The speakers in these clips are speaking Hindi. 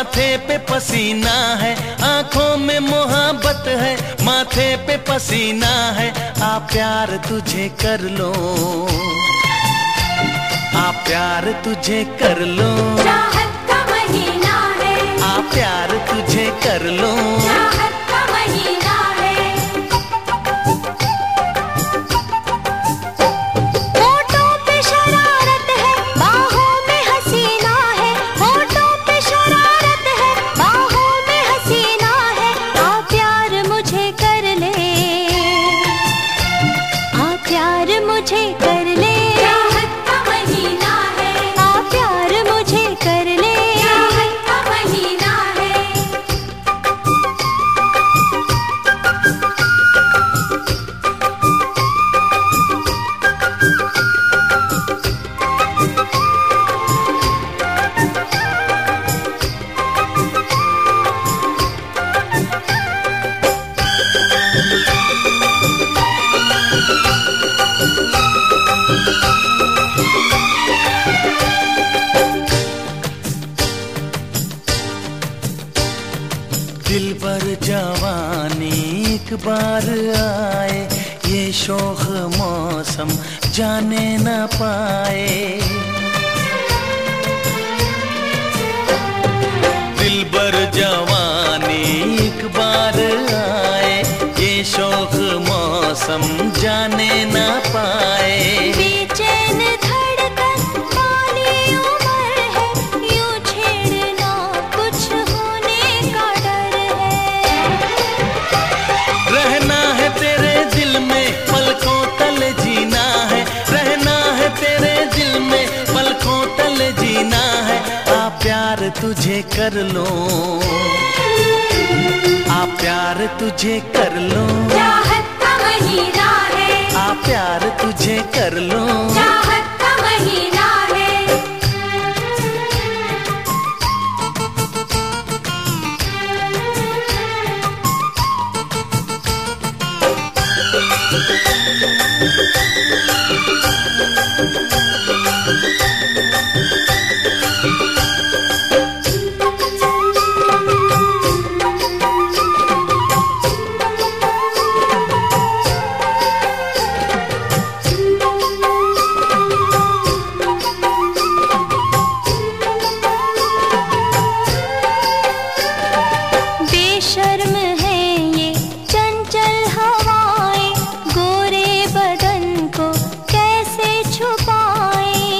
माथे पे पसीना है, आंखों में मोहब्बत है, माथे पे पसीना है। आ प्यार तुझे कर लो, आ प्यार तुझे कर लो, चाहत का महीना है। आ प्यार तुझे कर लो, चाहत का महीना है। होठों पे शरारत है, बाहों में हसीना है। होठों पे शरारत है, बाहों में हसीना है। आ प्यार मुझे कर ले, आ प्यार मुझे कर ले। चाहत का महीना है। आ प्यार मुझे कर ले। चाहत का महीना है। दिल पर जवानी एक बार आए, ये शोख मौसम जाने न पाए। दिल पर जवानी एक बार आए, ये शोख मौसम जाने न पाए। बेचैन धड़कन वाली उम्र है, यूं छेड़ना कुछ होने का डर है। रहना है तेरे दिल में पलकों तल जीना है, रहना है तेरे दिल में पलकों तल जीना है। आ प्यार तुझे कर लो, आ प्यार तुझे कर लो, चाहत का महीना है। आ प्यार तुझे कर लो। चाहत का महीना है। बेशर्म है ये चंचल हवाएं, गोरे बदन को कैसे छुपाएं।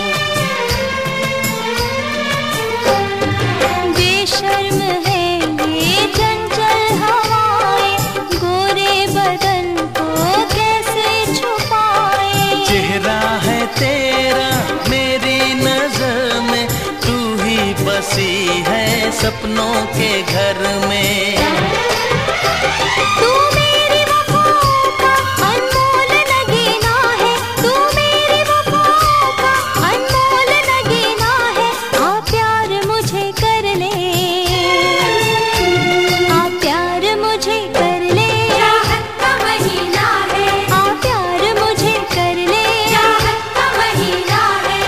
बेशर्म है ये चंचल हवाएं, गोरे बदन को कैसे छुपाएं। चेहरा है तेरा मेरी नजर में, तू ही बसी है सपनों के घर में। तू मेरी वफाओं का अनमोल नगीना है, तू मेरी वफाओं का अनमोल नगीना है। आ प्यार मुझे कर ले, आ प्यार मुझे कर ले। चाहत का महीना है। आ प्यार मुझे कर ले। चाहत का महीना है।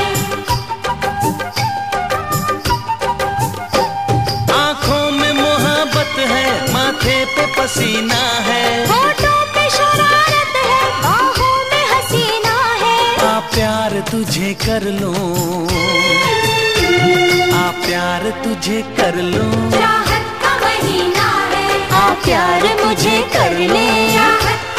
आंखों में मोहब्बत है, माथे पे पसीना है। होठों पे शरारत है, बाहों में हसीना है। आ प्यार तुझे कर लो, आ प्यार तुझे कर लो, चाहत का महीना है। आ प्यार मुझे कर ले। चाहत